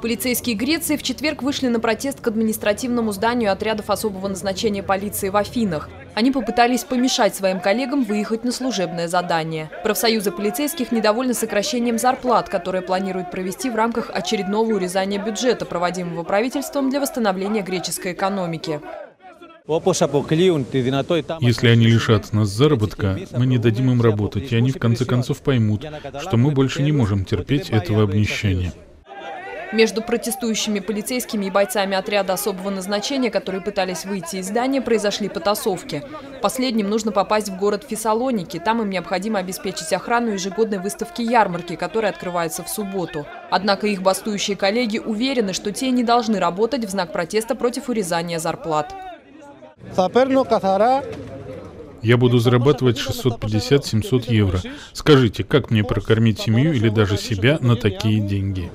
Полицейские Греции в четверг вышли на протест к административному зданию отрядов особого назначения полиции в Афинах. Они попытались помешать своим коллегам выехать на служебное задание. Профсоюзы полицейских недовольны сокращением зарплат, которые планируют провести в рамках очередного урезания бюджета, проводимого правительством для восстановления греческой экономики. Если они лишат нас заработка, мы не дадим им работать, и они в конце концов поймут, что мы больше не можем терпеть этого обнищания. Между протестующими полицейскими и бойцами отряда особого назначения, которые пытались выйти из здания, произошли потасовки. Последним нужно попасть в город Фессалоники. Там им необходимо обеспечить охрану ежегодной выставки ярмарки, которая открывается в субботу. Однако их бастующие коллеги уверены, что те не должны работать в знак протеста против урезания зарплат. Я буду зарабатывать 650-700 евро. Скажите, как мне прокормить семью или даже себя на такие деньги?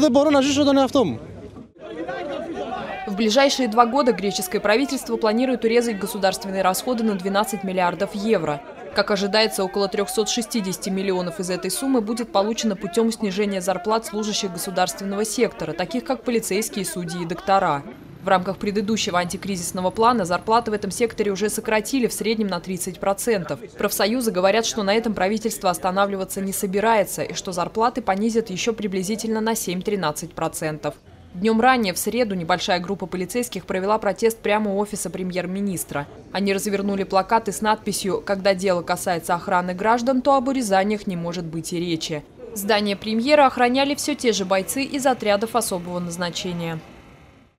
В ближайшие 2 года греческое правительство планирует урезать государственные расходы на 12 миллиардов евро. Как ожидается, около 360 миллионов из этой суммы будет получено путем снижения зарплат служащих государственного сектора, таких как полицейские, судьи и доктора. В рамках предыдущего антикризисного плана зарплаты в этом секторе уже сократили в среднем на 30%. Профсоюзы говорят, что на этом правительство останавливаться не собирается и что зарплаты понизят еще приблизительно на 7-13%. Днем ранее, в среду, небольшая группа полицейских провела протест прямо у офиса премьер-министра. Они развернули плакаты с надписью «Когда дело касается охраны граждан, то об урезаниях не может быть и речи». Здание премьера охраняли все те же бойцы из отрядов особого назначения.